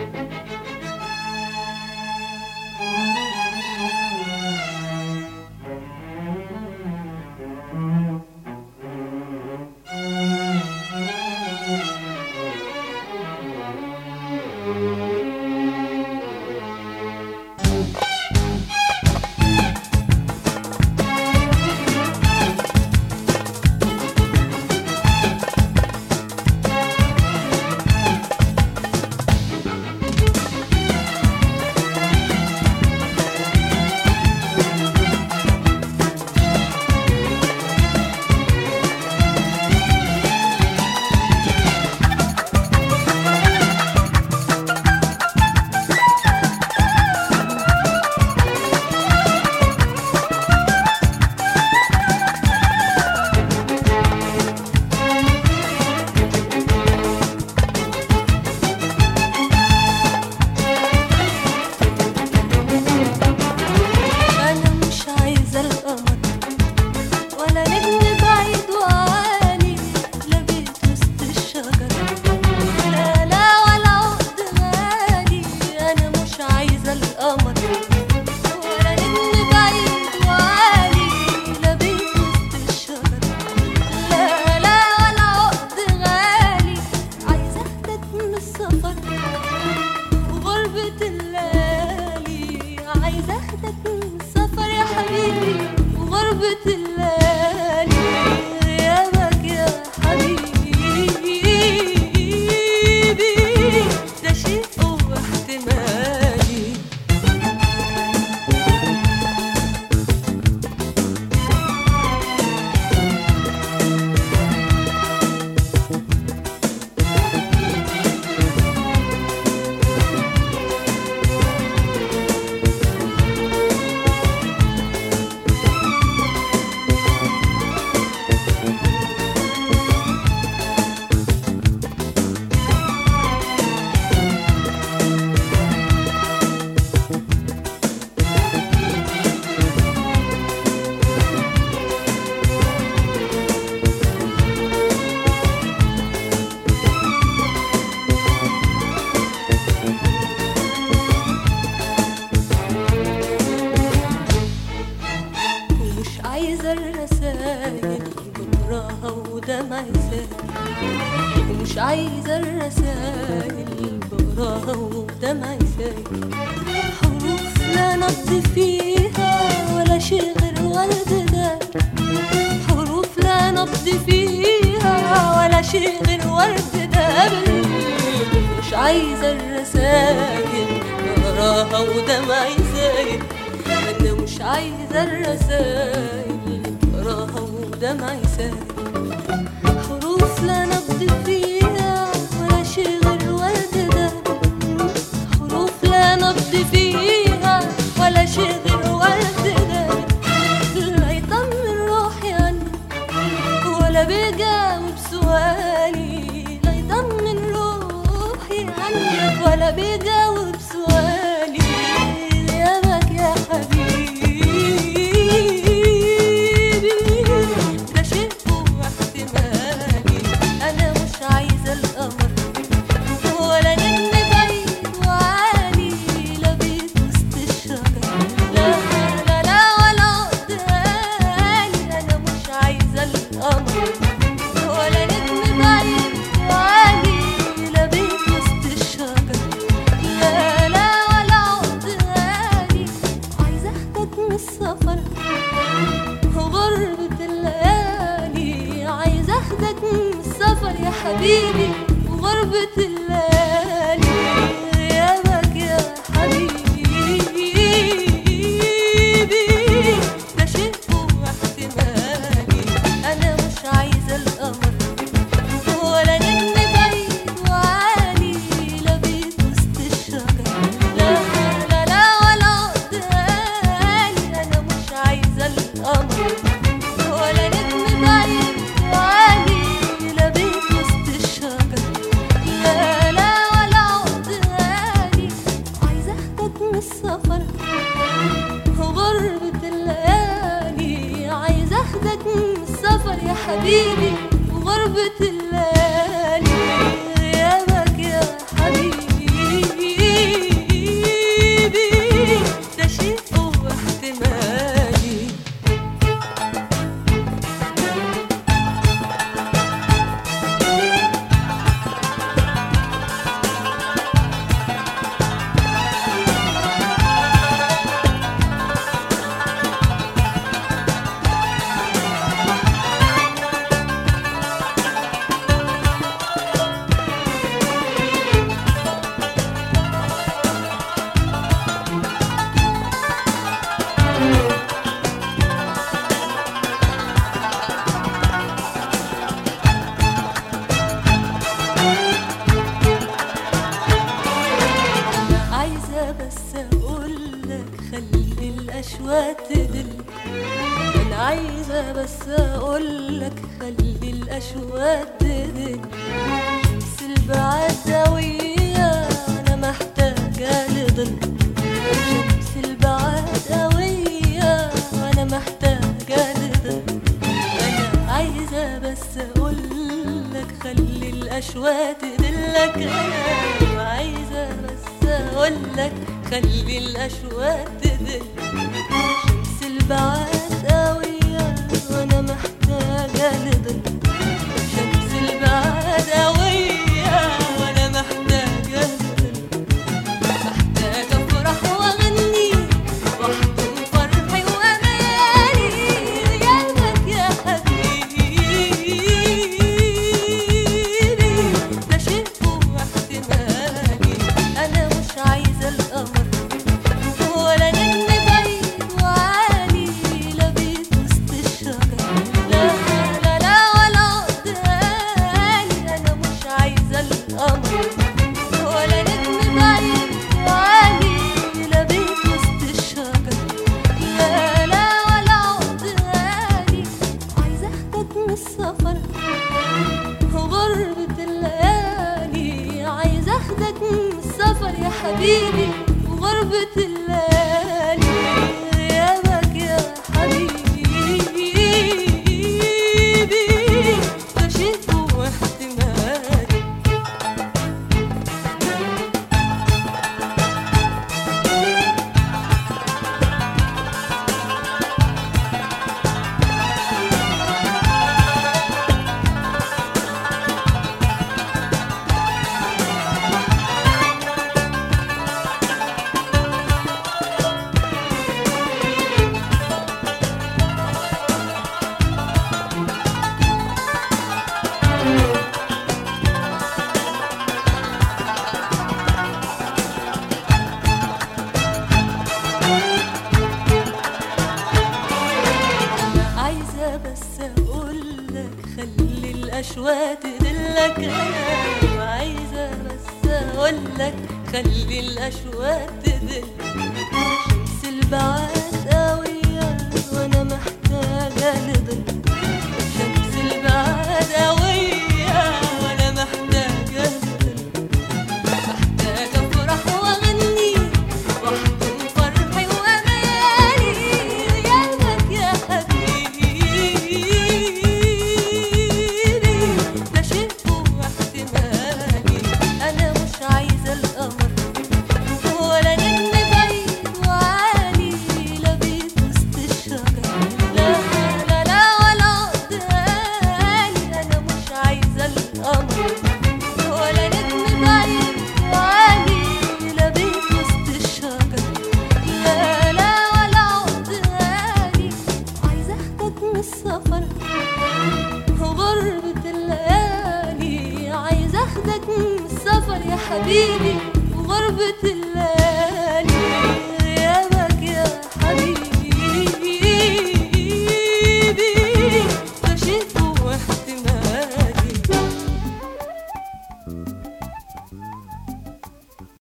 مش عايزة الرسايل بقراها ودمعي سايل، حروف لا نبض فيها ولا شي غير ورد دار، حروف لا نبض فيها ولا شي غير ورد دار. مش عايزة الرسايل بقراها ودمعي سايل، أنا مش عايزة الرسايل بقراها ودمعي سايل، حروف لا نبض فيها ولا شي غير ورد دار، حروف لا نبض فيها ولا شي غير ورد دار. لا يطمن روحي عني ولا بيجاوب سؤالي، لا يطمن روحي عنك ولا بيجاوب سؤالي، غيابك يا حبيبي ده شيء فوق احتمالي. أنا مش عايزة القمر ولا نجم بعيد وعالي، لا بيت وسط الشجر لا لا لا ولا عقد غالي. أنا مش عايزة القمر ولا نجم بعيد وعالي، لا بيت وسط الشجر لا لا ولا عقد غالي. عايزة أخدك من السفر وغربة الليالي، عايزة أخدك من السفر يا حبيبي وغربة الليالي، غيابك يا حبيبي ده شيء فوق احتمالي. أنا مش عايزة القمر ولا نجم بعيد وعالي، لا بيت وسط الشجر لا لا لا ولا عقد غالي. أنا مش عايزة القمر ولا نجم بعيد وعالي، لا بيت وسط الشجر لا الأشواق تدل. أنا عايزة بس أقولك خلي الأشواق تدل. شمس البعاد قوية أنا محتاجة لظل. شمس البعاد قوية وأنا محتاجة لظل. أنا عايزة بس أقولك خلي الأشواق تدلك. أنا عايزة بس أقولك خلي الأشواق تدل. شمس البعاد قوية وأنا محتاجة لظل. شمس البعاد قوية وأنا محتاجة لظل. محتاجة أفرح وأغني وأحضن فرحي وأماني غيابك يا حبيبي. ده شيء فوق احتمالي. أنا مش عايزة القمر ولا نجم بعيد وعالي لا بيت وسط الشجر. لا لا لا ولا قدامي. أنا مش عايزة القمر ولا نجم بعيد وعالي لا بيت وسط الشجر. لا لا ولا قدامي. عايزة أخدك من السفر وغربة الليالي. عايزة أخدك من السفر يا حبيبي وغربة الليالي. غيابك يا حبيبي ده شيء فوق احتمالي. عايزة بس أقولك خلي الأشواق تدلك. أنا عايزة بس أقولك خلي الأشواق تدل. شمس البعاد قوية وأنا محتاجة لظل. شمس البعاد قوية وأنا محتاجة لظل. محتاجة أفرح وأغني وأحضن فرحي وأماني غيابك يا حبيبي. ده شيء فوق احتمالي. أنا مش عايزة القمر ولا نجم بعيد وعالي لا بيت وسط الشجر. لا لا لا ولا قدامي. أنا مش عايزة القمر ولا نجم بعيد وعالي لا بيت وسط الشجر. لا لا ولا قدامي. عايزة أخدك من السفر وغربة الليالي. عايزة أخدك من السفر يا حبيبي وغربة الليالي.